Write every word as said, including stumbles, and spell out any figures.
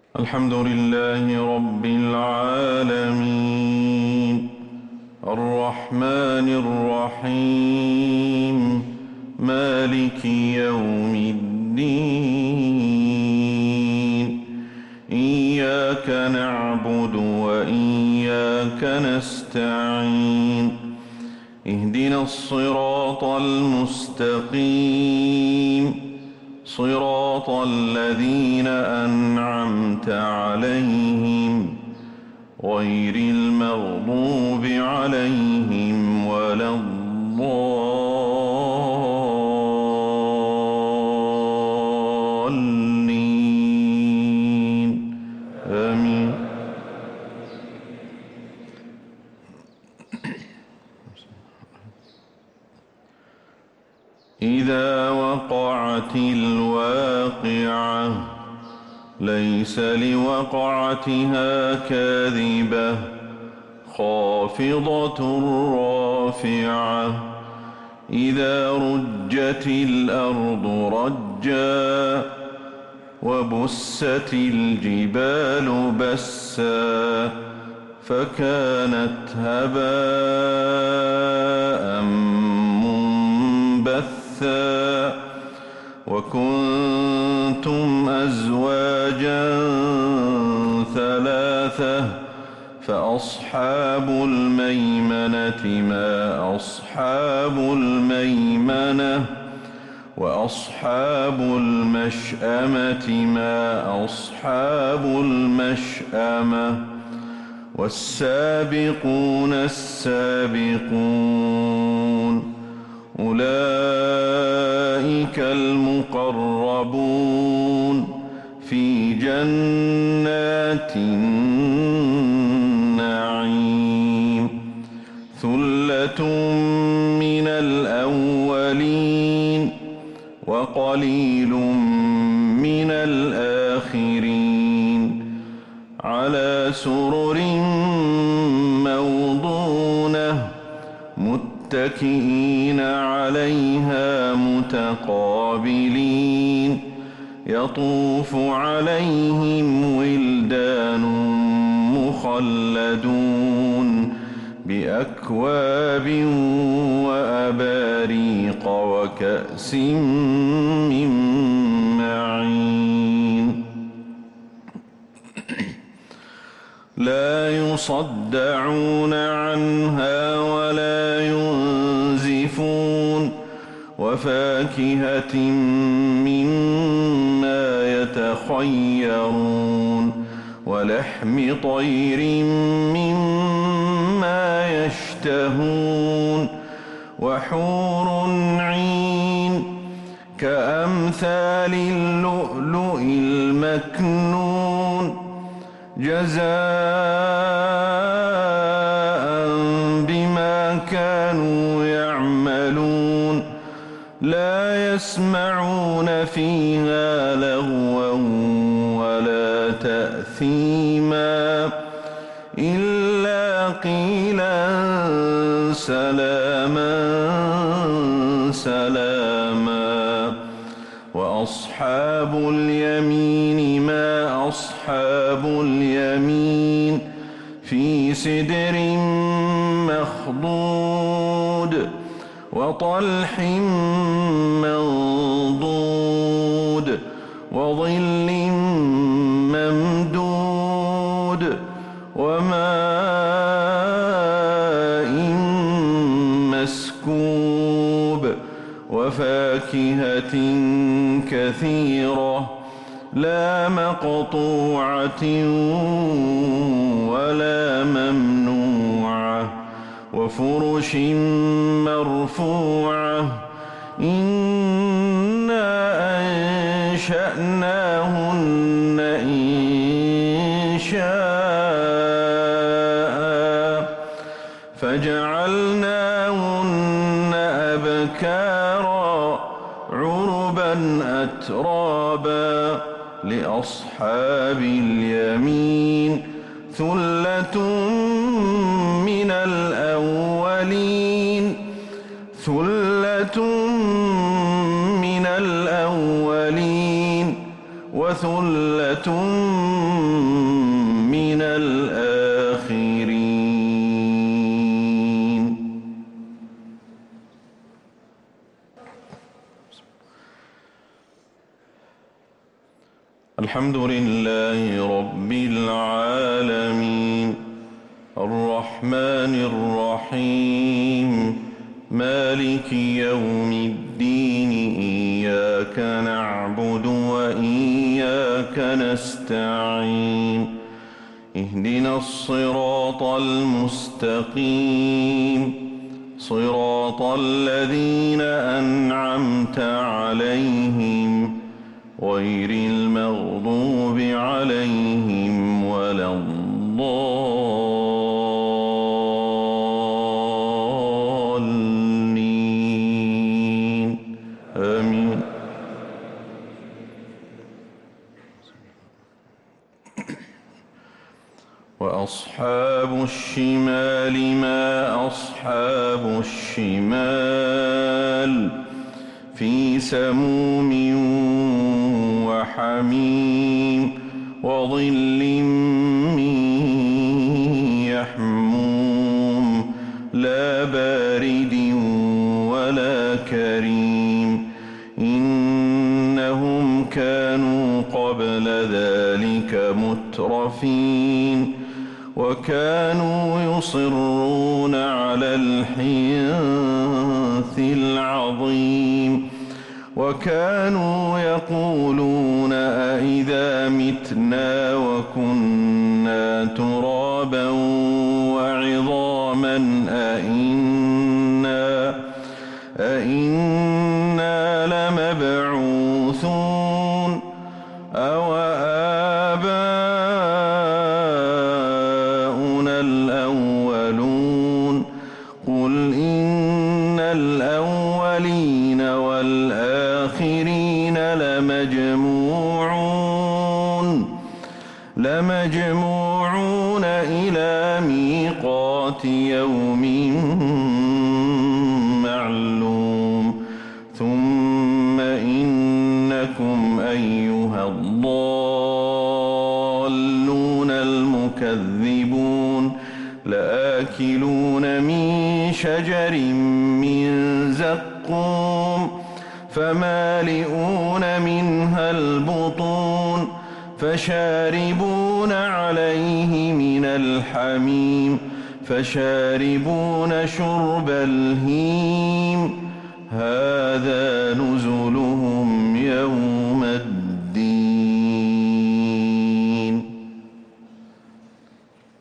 الحمد لله رب العالمين الرحمن الرحيم مالك يوم الدين إياك نعبد وإياك نستعين اهدنا الصراط المستقيم صراط الذين أنعمت عليهم غير المغضوب عليهم ولا الضالين آمين. إذا وقعت الواقعة ليس لوقعتها كاذبة خافضة رافعة إذا رجت الأرض رجا وبست الجبال بسا فكانت هباء منبثا وكنتم أزواجا ثلاثة فأصحاب الميمنة ما أصحاب الميمنة وأصحاب المشأمة ما أصحاب المشأمة والسابقون السابقون أولئك المقربون في جنات النعيم ثلة من الأولين وقليل من الآخرين على سرر موضونة متكئين عليها متقابلين يطوف عليهم ولدان مخلدون بأكواب وأباريق وكأس من معين لا يصدعون عنها ولا ينزفون وفاكهة مما يتخيرون ولحم طير مما يشتهون وحور عين كأمثال اللؤلؤ المكنون جزاء بما كانوا يعملون لا يسمعون فيها لغوا ولا تأثيما إلا قيلا سلاما سلاما وأصحاب اليمين ما أصحاب اليمين في سدر مخضود وطلح منضود وظل ممدود وماء مسكوب وفاكهة كثيرة لا مقطوعة ولا ممنوعة وفرش مرفوعة إنا أنشأناهن إنشاء فجعلناهن أبكارا عربا أترابا لأصحاب اليمين ثلة من الأولين ثلة من الأولين وثلة الحمد لله رب العالمين الرحمن الرحيم مالك يوم الدين إياك نعبد وإياك نستعين اهدنا الصراط المستقيم صراط الذين أنعمت عليهم غير المغضوب عليهم ولا الضالين آمين. وأصحاب الشمال ما أصحاب الشمال في سموم وحميم وظل من يحموم لا بارد ولا كريم إنهم كانوا قبل ذلك مترفين وكانوا يصرون على الحنث العظيم وكانوا يقولون أئذا متنا وكنا ترابا وعظاما أئنا أئنا لمبعوثون أو آباؤنا الأولون قل إن الأولين والآخرين لمجموعون لمجموعون إلى ميقات يوم معلوم ثم إنكم أيها الضالون المكذبون لآكلون من شجر من زقوم فمالئون منها البطون فشاربون عليه من الحميم فشاربون شرب الهيم هذا نزلهم يوم الدين.